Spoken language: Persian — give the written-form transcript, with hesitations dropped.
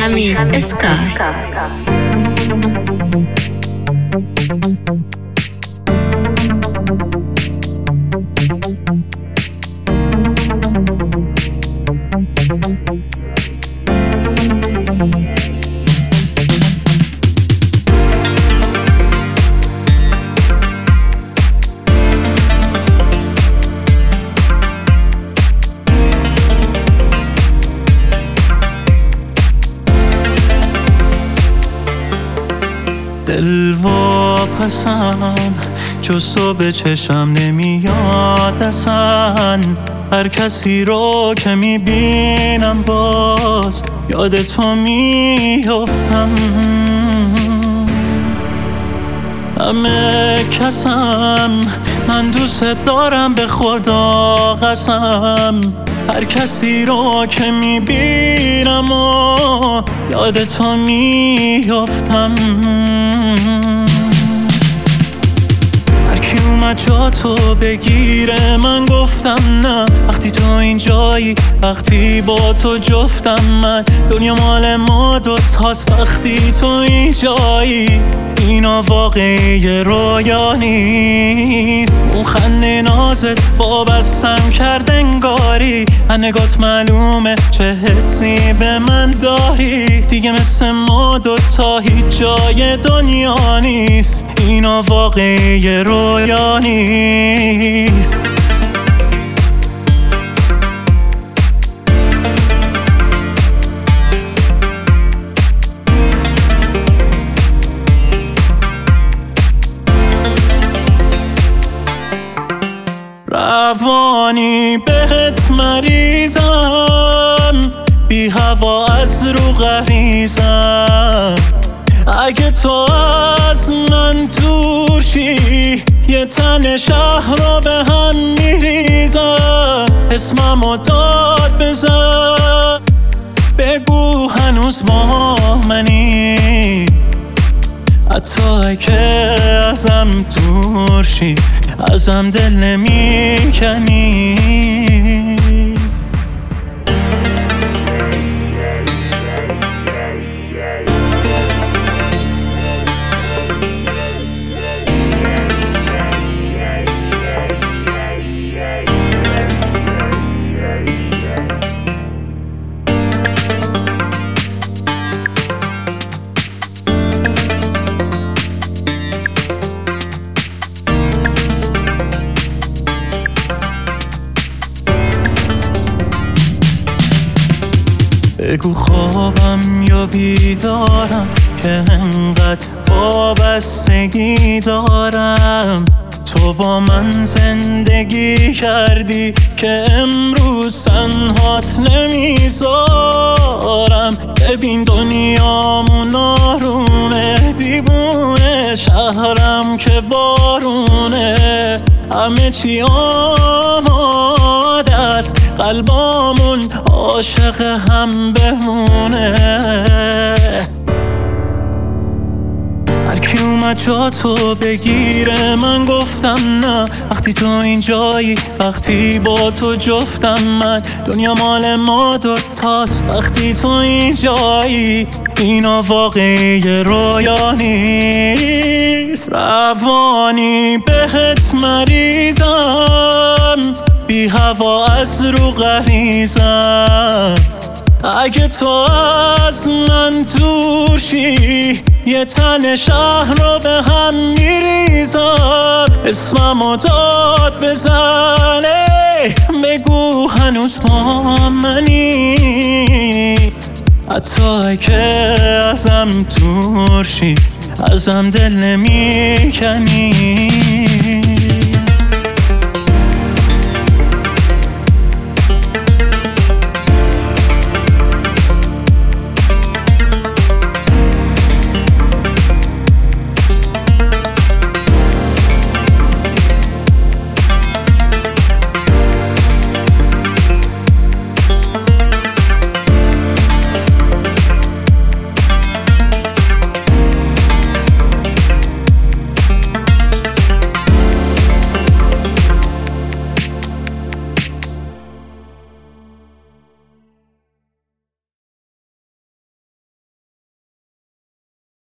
حمید اسکار. دل واپسم جز تو به چشم نمیاد اصلا. هر کسی رو که میبینم باز یاد تو میافتم. همه کسم من دوست دارم به خدا قسم. هر کسی رو که میبینم و یاد تو میافتم. هر کی اومد جا تو بگیره من گفتم نه. وقتی تو اینجایی، وقتی با تو جفتم من. دنیا مال ما دوتاست وقتی تو اینجایی. اینا واقعی رویا نیست. اون خنده نازت وابستم کرد انگاری. نگات معلومه چه حسی به من داری. دیگه مثل ما دوتا هیچ جای دنیا نیست. اینا واقعی رویا نیست. روانی بهت مریضم، بی هوا از رو غریزم. اگه تو از من دور شی یه تن شهر رو به هم میریزم. اسممو داد بزن، بگو هنوز با منی. حتی اگه ازم دور شی ازم دل نمیکنی. بگو خوابم یا بیدارم که انقدر وابستگی دارم. تو با من زندگی کردی که امروز تنهات نمیذارم. ببین دنیامون آرومه، دیوونه شهرم که بارونه. همه چی آماده است، قلبامون عاشق هم بمونه. هر کی اومد جا تو بگیره من گفتم نه. وقتی تو اینجایی، وقتی با تو جفتم من. دنیا مال ما دوتاست وقتی تو اینجایی. اینا واقعی رویا نیست. روانی بهت مریضم، بی هوا از رو غریزم. اگه تو از من دور شی یه تن شهر رو به هم میریزم. اسممو داد بزنه، بگو هنوز با منی. حتی اگه ازم دور شی ازم دل نمیکنی.